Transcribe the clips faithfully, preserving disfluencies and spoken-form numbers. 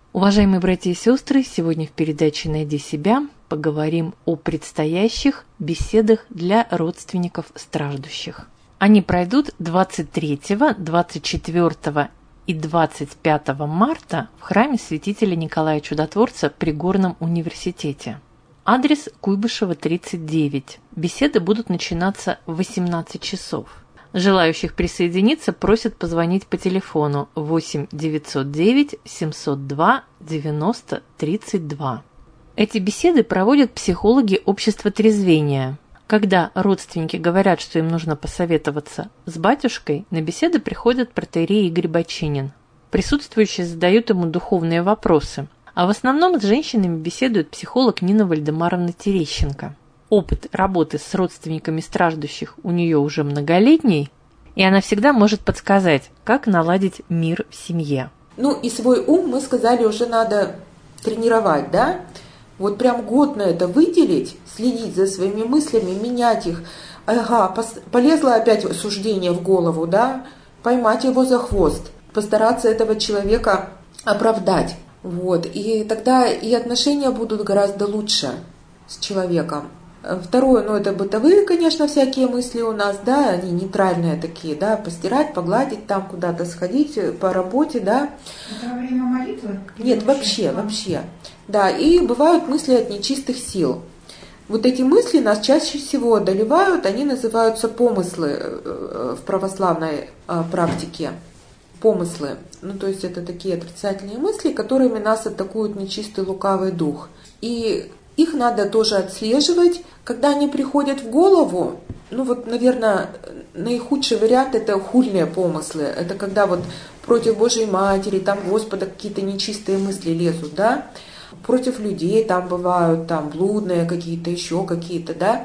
Уважаемые братья и сестры, сегодня в передаче «Найди себя» поговорим о предстоящих беседах для родственников страждущих. Они пройдут двадцать третьего, двадцать четвёртого и двадцать пятого марта в храме святителя Николая Чудотворца при Горном университете. Адрес Куйбышева, тридцать девять. Беседы будут начинаться в восемнадцать часов. Желающих присоединиться просят позвонить по телефону восемь девятьсот девять семьсот два девяносто тридцать два. Эти беседы проводят психологи общества трезвения. Когда родственники говорят, что им нужно посоветоваться с батюшкой, на беседы приходит протоиерей Игорь Бочинин. Присутствующие задают ему духовные вопросы, а в основном с женщинами беседует психолог Нина Вальдемаровна Терещенко. Опыт работы с родственниками страждущих у нее уже многолетний, и она всегда может подсказать, как наладить мир в семье. Ну и свой ум, мы сказали, уже надо тренировать, да? Вот прям год на это выделить, следить за своими мыслями, менять их. Ага, полезло опять суждение в голову, да? Поймать его за хвост, постараться этого человека оправдать. Вот. И тогда и отношения будут гораздо лучше с человеком. Второе, ну это бытовые, конечно, всякие мысли у нас, да, они нейтральные такие, да, постирать, погладить, там куда-то сходить по работе, да. Это во время молитвы? Нет, вообще, вообще. Да, и бывают мысли от нечистых сил. Вот эти мысли нас чаще всего одолевают, они называются помыслы в православной практике. Помыслы. Ну, то есть это такие отрицательные мысли, которыми нас атакует нечистый лукавый дух. И их надо тоже отслеживать, когда они приходят в голову. Ну вот, наверное, наихудший вариант – это хульные помыслы. Это когда вот против Божьей Матери, там Господа какие-то нечистые мысли лезут, да. Против людей там бывают, там блудные какие-то, еще какие-то, да.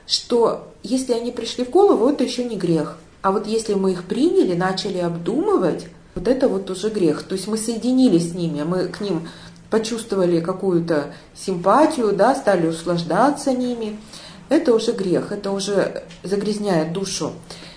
Что если они пришли в голову, это еще не грех. А вот если мы их приняли, начали обдумывать, вот это вот уже грех. То есть мы соединились с ними, мы к ним почувствовали какую-то симпатию, да, стали услаждаться ними, это уже грех, это уже загрязняет душу.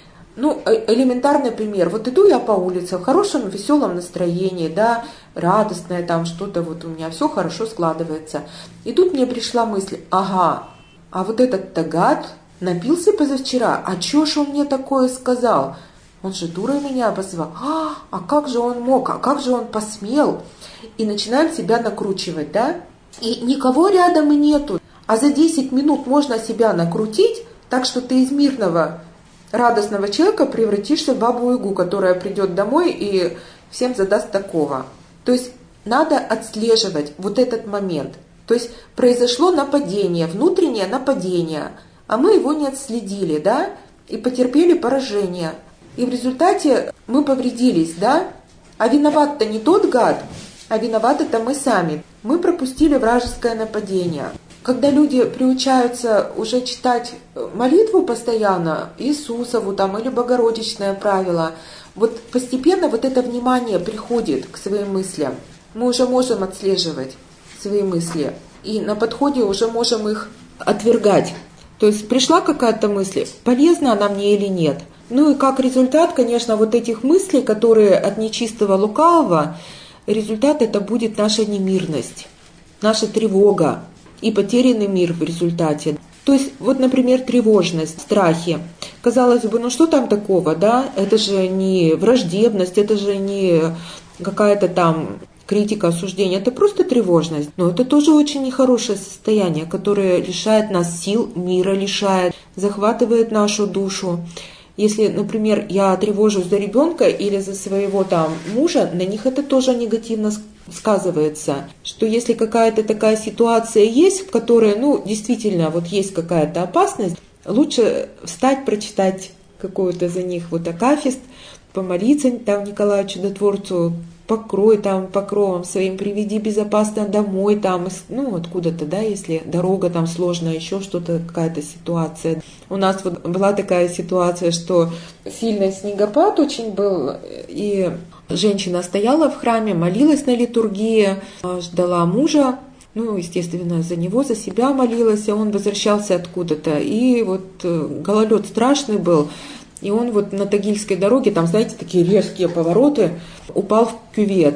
Ну, элементарный пример. Вот иду я по улице в хорошем, веселом настроении, да, радостное там что-то, вот у меня все хорошо складывается. И тут мне пришла мысль, ага, а вот этот-то гад напился позавчера, а чё ж он мне такое сказал? Он же дурой меня обозвал. А, а как же он мог, а как же он посмел? И начинаем себя накручивать, да? И никого рядом и нету. А за десять минут можно себя накрутить, так что ты из мирного, радостного человека превратишься в бабу-ягу, которая придет домой и всем задаст такого. То есть надо отслеживать вот этот момент. То есть произошло нападение, внутреннее нападение, а мы его не отследили, да? И потерпели поражение. И в результате мы повредились, да? А виноват-то не тот гад, а виноваты-то мы сами. Мы пропустили вражеское нападение. Когда люди приучаются уже читать молитву постоянно, Иисусову там, или Богородичное правило, вот постепенно вот это внимание приходит к своим мыслям. Мы уже можем отслеживать свои мысли. И на подходе уже можем их отвергать. То есть пришла какая-то мысль, полезна она мне или нет. Ну и как результат, конечно, вот этих мыслей, которые от нечистого лукавого, результат это будет наша немирность, наша тревога и потерянный мир в результате. То есть, вот, например, тревожность, страхи. Казалось бы, ну что там такого, да? Это же не враждебность, это же не какая-то там критика, осуждение, это просто тревожность. Но это тоже очень нехорошее состояние, которое лишает нас сил, мира лишает, захватывает нашу душу. Если, например, я тревожусь за ребенка или за своего там мужа, на них это тоже негативно сказывается. Что если какая-то такая ситуация есть, в которой, ну, действительно, вот есть какая-то опасность, лучше встать, прочитать какой-то за них вот акафист, помолиться там Николаю Чудотворцу, покрой там покровом своим, приведи безопасно домой, там, ну, откуда-то, да, если дорога там сложная, еще что-то, какая-то ситуация. У нас вот была такая ситуация, что сильный снегопад очень был, и женщина стояла в храме, молилась на литургии, ждала мужа, ну, естественно, за него, за себя молилась, а он возвращался откуда-то, и вот гололед страшный был. И он вот на Тагильской дороге, там, знаете, такие резкие повороты, упал в кювет.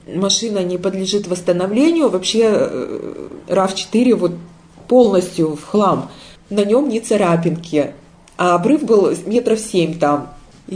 машина не подлежит восстановлению, вообще рав четыре вот полностью в хлам, на нем ни царапинки, а обрыв был метров семь там,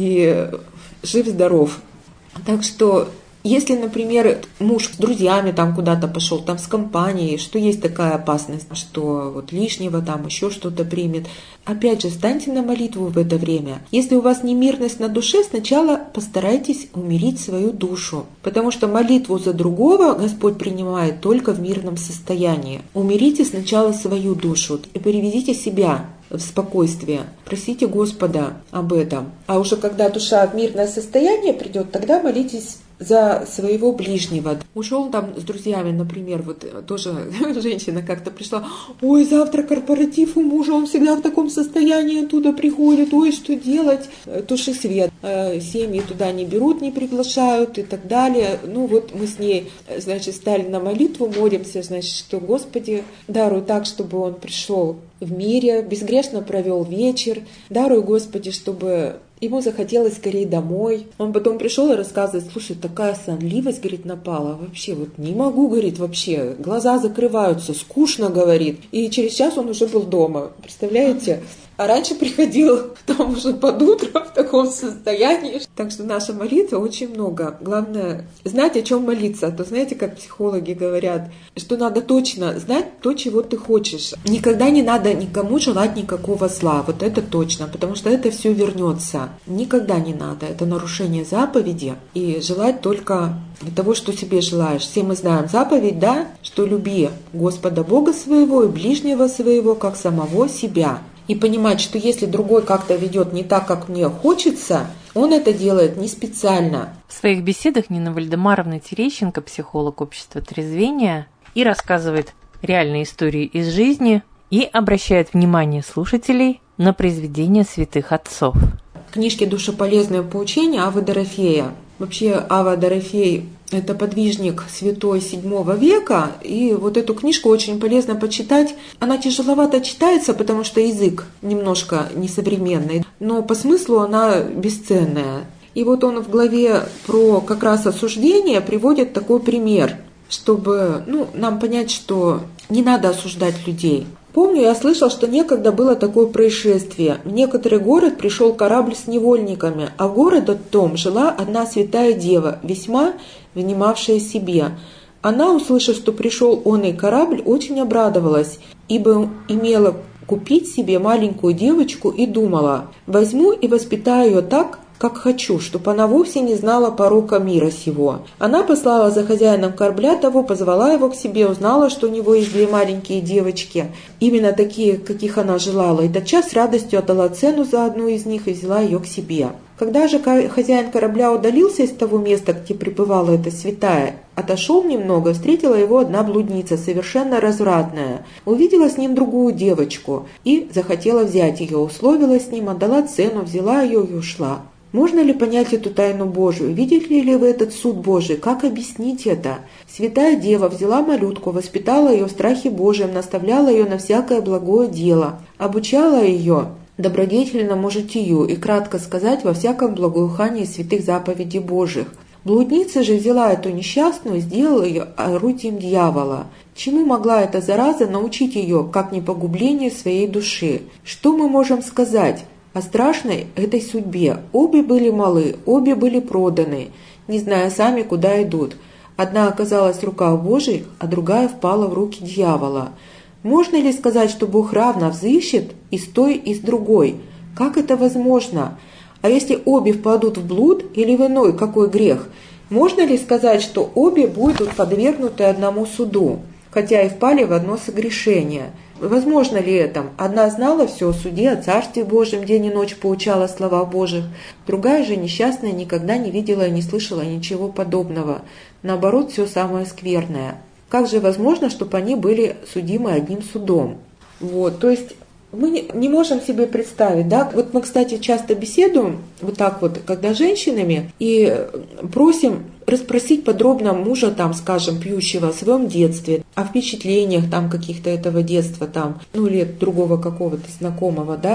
и жив-здоров. Так что, если, например, муж с друзьями там куда-то пошел, там с компанией, что есть такая опасность, что вот лишнего там еще что-то примет, опять же, встаньте на молитву в это время. Если у вас немирность на душе, сначала постарайтесь умирить свою душу, потому что молитву за другого Господь принимает только в мирном состоянии. Умирите сначала свою душу и переведите себя в спокойствие. Просите Господа об этом. А уже когда душа в мирное состояние придет, тогда молитесь за своего ближнего. Ушел там с друзьями, например, вот тоже женщина как-то пришла, ой, завтра корпоратив у мужа, он всегда в таком состоянии оттуда приходит, ой, что делать? Туши свет. Семьи туда не берут, не приглашают и так далее. Ну вот мы с ней, значит, стали на молитву, молимся, значит, что Господи, даруй так, чтобы он пришел в мире, безгрешно провел вечер, даруй, Господи, чтобы ему захотелось скорее домой. Он потом пришел и рассказывает, слушай, такая сонливость, говорит, напала. Вообще вот не могу, говорит, вообще. Глаза закрываются, скучно, говорит. И через час он уже был дома. Представляете? А раньше приходил там уже под утро в таком состоянии. Так что наша молитва очень много. Главное знать, о чем молиться. А то знаете, как психологи говорят, что надо точно знать то, чего ты хочешь. Никогда не надо никому желать никакого зла. Вот это точно, потому что это все вернется. Никогда не надо. Это нарушение заповеди. И желать только того, что себе желаешь. Все мы знаем заповедь, да, что люби Господа Бога своего и ближнего своего, как самого себя. И понимать, что если другой как-то ведет не так, как мне хочется, он это делает не специально. В своих беседах Нина Вальдемаровна Терещенко, психолог общества трезвения, и рассказывает реальные истории из жизни, и обращает внимание слушателей на произведения святых отцов. В книжке «Душеполезное поучение» Аввы Дорофея. Вообще Авва Дорофей – это подвижник святой седьмого века, и вот эту книжку очень полезно почитать. Она тяжеловато читается, потому что язык немножко несовременный, но по смыслу она бесценная. И вот он в главе про как раз осуждение приводит такой пример, чтобы ну, нам понять, что не надо осуждать людей. Помню, я слышал, что некогда было такое происшествие. В некоторый город пришел корабль с невольниками, а в городе том жила одна святая дева, весьма внимавшая себе. Она, услышав, что пришел оный корабль, очень обрадовалась, ибо имела купить себе маленькую девочку и думала, возьму и воспитаю ее так, как хочу, чтобы она вовсе не знала порока мира сего. Она послала за хозяином корабля того, позвала его к себе, узнала, что у него есть две маленькие девочки, именно такие, каких она желала, и тотчас с радостью отдала цену за одну из них и взяла ее к себе. Когда же хозяин корабля удалился из того места, где пребывала эта святая, отошел немного, встретила его одна блудница, совершенно развратная. Увидела с ним другую девочку и захотела взять ее, условилась с ним, отдала цену, взяла ее и ушла. Можно ли понять эту тайну Божию? Видели ли вы этот суд Божий? Как объяснить это? Святая Дева взяла малютку, воспитала ее в страхе Божьем, наставляла ее на всякое благое дело, обучала ее добродетельному житию и, кратко сказать, во всяком благоухании святых заповедей Божьих. Блудница же взяла эту несчастную, сделала ее орудием дьявола. Чему могла эта зараза научить ее, как не погублению своей души? Что мы можем сказать о страшной этой судьбе? Обе были малы, обе были проданы, не зная сами, куда идут. Одна оказалась в руках Божьих, а другая впала в руки дьявола. Можно ли сказать, что Бог равно взыщет и с той, и с другой? Как это возможно? А если обе впадут в блуд или в иной какой грех, можно ли сказать, что обе будут подвергнуты одному суду, хотя и впали в одно согрешение? Возможно ли это? Одна знала все о суде, о Царстве Божьем, день и ночь поучала слова Божьих, другая же несчастная никогда не видела и не слышала ничего подобного. Наоборот, все самое скверное. Как же возможно, чтобы они были судимы одним судом? Вот, то есть мы не, не можем себе представить, да? Вот мы, кстати, часто беседуем вот так вот, когда с женщинами, и просим расспросить подробно мужа, там, скажем, пьющего о своем детстве, о впечатлениях там каких-то этого детства, там, ну или другого какого-то знакомого, да.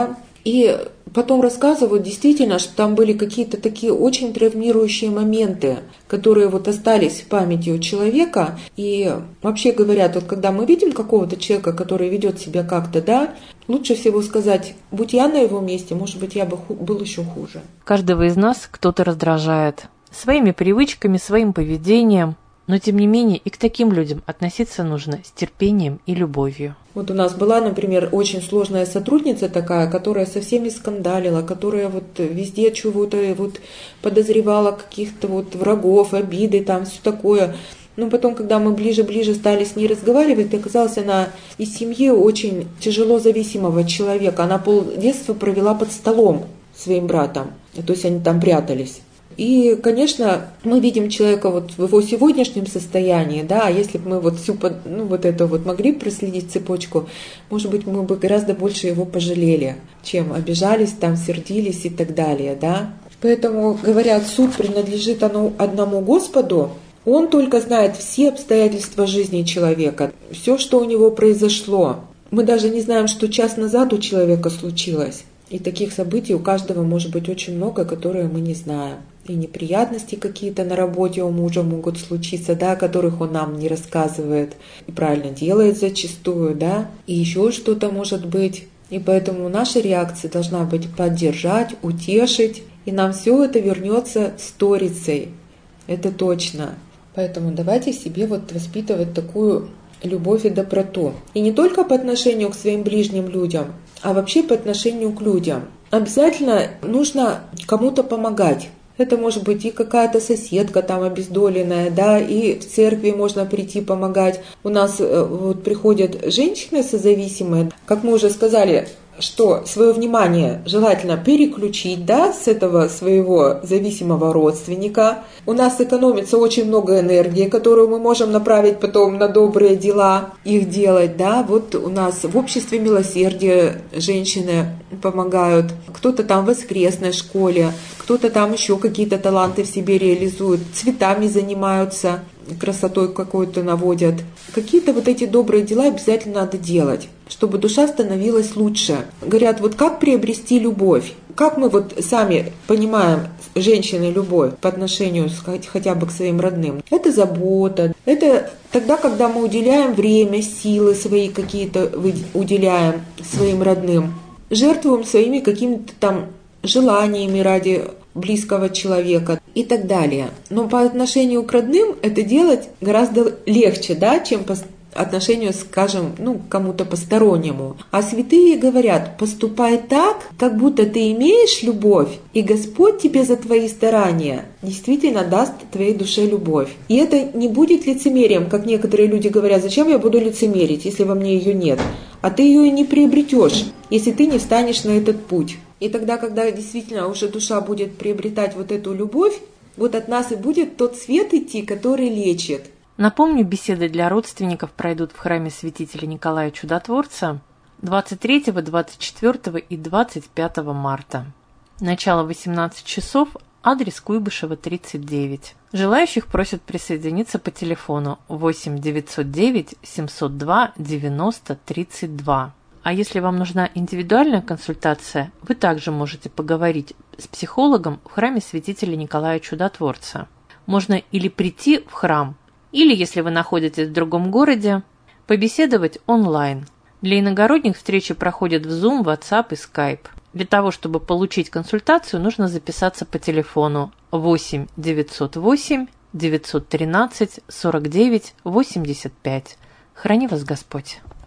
И потом рассказывают действительно, что там были какие-то такие очень травмирующие моменты, которые вот остались в памяти у человека. И вообще говорят, вот когда мы видим какого-то человека, который ведет себя как-то, да, лучше всего сказать, будь я на его месте, может быть, я бы ху- был еще хуже. Каждого из нас кто-то раздражает своими привычками, своим поведением. Но, тем не менее, и к таким людям относиться нужно с терпением и любовью. Вот у нас была, например, очень сложная сотрудница такая, которая со всеми скандалила, которая вот везде чего-то вот подозревала каких-то вот врагов, обиды, там все такое. Но потом, когда мы ближе-ближе стали с ней разговаривать, оказалась она из семьи очень тяжело зависимого человека. Она полдетства провела под столом своим братом, то есть они там прятались. И, конечно, мы видим человека вот в его сегодняшнем состоянии, да, а если бы мы вот всю, ну, вот это вот могли проследить цепочку, может быть, мы бы гораздо больше его пожалели, чем обижались, там, сердились и так далее, да. Поэтому, говорят, суд принадлежит одному Господу, Он только знает все обстоятельства жизни человека, все, что у него произошло. Мы даже не знаем, что час назад у человека случилось. И таких событий у каждого может быть очень много, которые мы не знаем. И неприятности какие-то на работе у мужа могут случиться, да, о которых он нам не рассказывает и правильно делает зачастую, да, и еще что-то может быть. И поэтому наша реакция должна быть поддержать, утешить, и нам все это вернется сторицей. Это точно. Поэтому давайте себе вот воспитывать такую любовь и доброту. И не только по отношению к своим ближним людям, а вообще по отношению к людям. Обязательно нужно кому-то помогать. Это может быть и какая-то соседка там обездоленная, да, и в церкви можно прийти помогать. У нас вот приходят женщины созависимые, как мы уже сказали, что свое внимание желательно переключить, да, с этого своего зависимого родственника. У нас экономится очень много энергии, которую мы можем направить потом на добрые дела, их делать, да. Вот у нас в обществе милосердия женщины помогают, кто-то там в воскресной школе, кто-то там еще какие-то таланты в себе реализует, цветами занимаются, красотой какой-то наводят. Какие-то вот эти добрые дела обязательно надо делать, чтобы душа становилась лучше. Говорят, вот как приобрести любовь? Как мы вот сами понимаем женщины любовь по отношению хотя бы к своим родным? Это забота. Это тогда, когда мы уделяем время, силы свои какие-то уделяем своим родным. Жертвуем своими какими-то там желаниями ради близкого человека и так далее. Но по отношению к родным это делать гораздо легче, да, чем по отношению, скажем, ну, к кому-то постороннему. А святые говорят, поступай так, как будто ты имеешь любовь, и Господь тебе за твои старания действительно даст твоей душе любовь. И это не будет лицемерием, как некоторые люди говорят, зачем я буду лицемерить, если во мне ее нет? А ты ее и не приобретешь, если ты не встанешь на этот путь. И тогда, когда действительно уже душа будет приобретать вот эту любовь, вот от нас и будет тот свет идти, который лечит. Напомню, беседы для родственников пройдут в храме святителя Николая Чудотворца двадцать третьего, двадцать четвёртого и двадцать пятого марта. Начало восемнадцать часов, адрес Куйбышева, тридцать девять. Желающих просят присоединиться по телефону восемь девятьсот девять семьсот два девяносто тридцать два. А если вам нужна индивидуальная консультация, вы также можете поговорить с психологом в храме святителя Николая Чудотворца. Можно или прийти в храм, или, если вы находитесь в другом городе, побеседовать онлайн. Для иногородних встречи проходят в Zoom, WhatsApp и Skype. Для того, чтобы получить консультацию, нужно записаться по телефону восемь девятьсот восемь девятьсот тринадцать сорок девять восемьдесят пять. Храни вас Господь!